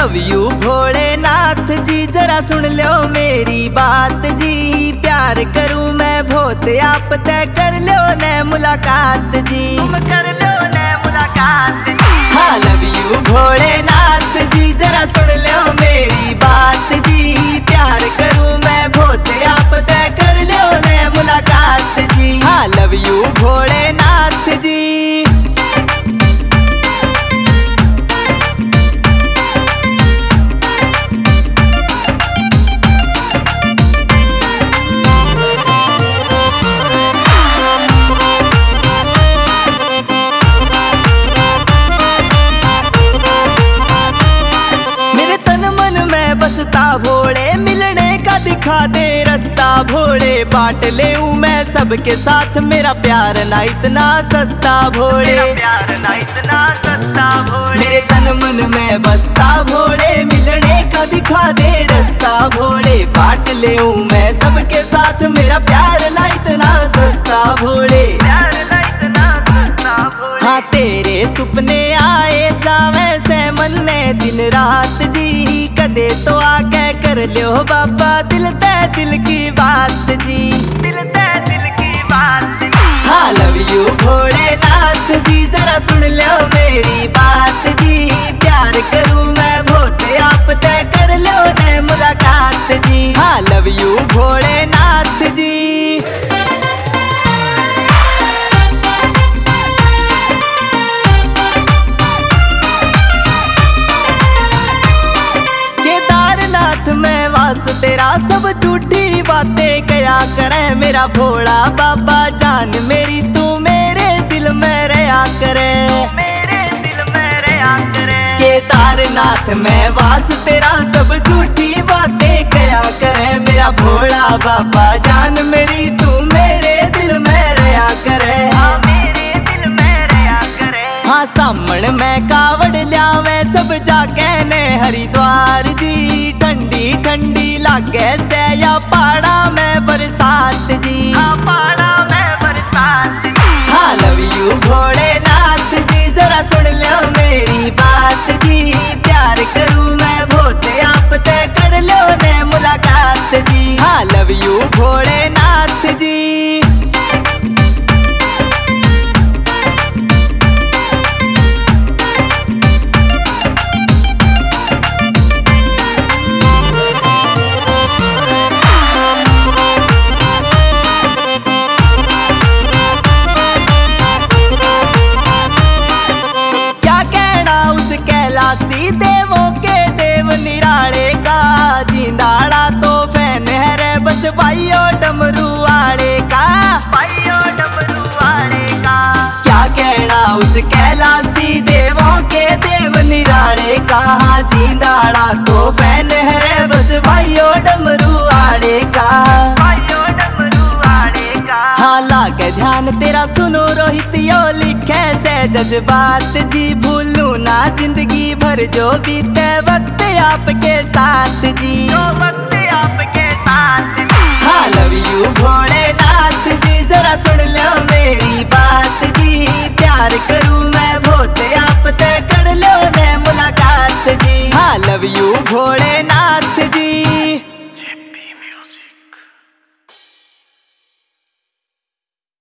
Love you Bholenath ji, जरा सुन लो मेरी बात जी। प्यार करूं मैं बहुत, आप तय कर लो न मुलाकात जी। तुम कर लो न मुलाकात जी। हाँ लव यू भोलेनाथ जी, जरा सुन लो मेरी बात जी। प्यार करूं मैं बहुत, आप तय कर लो न मुलाकात जी। हाँ लव यू भोलेनाथ जी। बसता भोले मिलने का दिखा दे रास्ता भोले। बांट ले मैं सबके साथ मेरा प्यार ना इतना सस्ता भोले। प्यार ना इतना सस्ता भोले। मेरे तन मन में बसता भोले, मिलने का दिखा दे रास्ता भोले। बांट ले मैं सबके साथ मेरा प्यार ना इतना सस्ता भोले। प्यार ना इतना सस्ता भोले। हाँ तेरे सुपने आए जावे से मन में दिन रात जी। कदे तो आके कर लो बाबा दिल ते दिल की बात जी। दिल ते दिल की बात जी। हाँ लव यू भोलेनाथ जी, जरा सुन लो मेरी बात जी। प्यार करूं मैं बहुत, आप तय कर लो न मुलाकात जी। हाँ लव यू भोलेनाथ जी। तेरा सब झूठी बातें कया करे मेरा भोला बाबा जान मेरी, तू मेरे दिल में रहा करे। मेरे दिल में रहा करे। केदारनाथ में वास तेरा सब झूठी बातें कया करे मेरा भोला बाबा जान मेरी, तू मेरे दिल में रहा करे। हाँ मेरे दिल में रहा करे। हाँ सामण में कावड़ लियावे सब जाके ने हरिद्वार जी। ठंडी ठंडी लागे से या पहाड़ा में बरसात जी। हाँ पहाड़ा में बरसात जी। हाँ लव यू भोलेनाथ जी, जरा सुन लो मेरी बात जी। प्यार करूं मैं बहुत, आप तय कर लो न मुलाकात जी। हाँ लव यू भोलेनाथ जी। देवों के देव निराले का जिंदाड़ा तो फैन है रे बस भाइयों डमरू वाले का। भाइयों डमरू वाले का क्या कहना उस कैलाशी देवों के देव निराले का। जिंदाड़ा तो फैन है रे बस भाइयों डमरू वाले का। भाइयों डमरू वाले का। हाँ लाके ध्यान तेरा सुनो रोहित यो लिखे से जज्बात जी। भूलू ना जिंदगी भर जो बीते वक्त आपके साथ जी। जो वक्त आपके साथ जी। हाँ लव यू भोलेनाथ जी, जरा